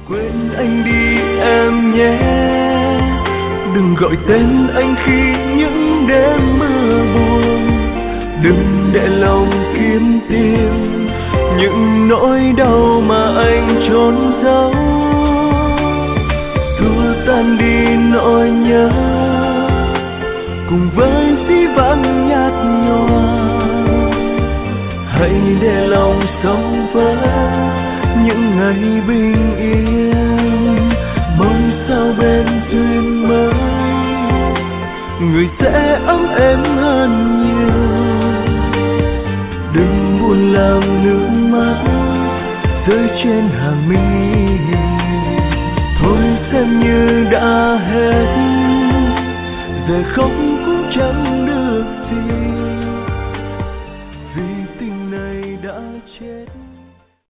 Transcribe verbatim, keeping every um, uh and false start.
Quên anh đi em nhé, đừng gọi tên anh khi những đêm mưa buồn. Đừng để lòng kiếm tìm những nỗi đau mà anh trốn giấu. Xua tan đi nỗi nhớ cùng với dĩ vãng nhạt nhòa. Hãy để lòng sống với những ngày bình yên. Mong sao bên duyên mới người sẽ ấm êm hơn nhiều. Đừng buồn làm nước mắt rơi trên hàng mi. Thôi xem như đã hết, giờ không cũng chẳng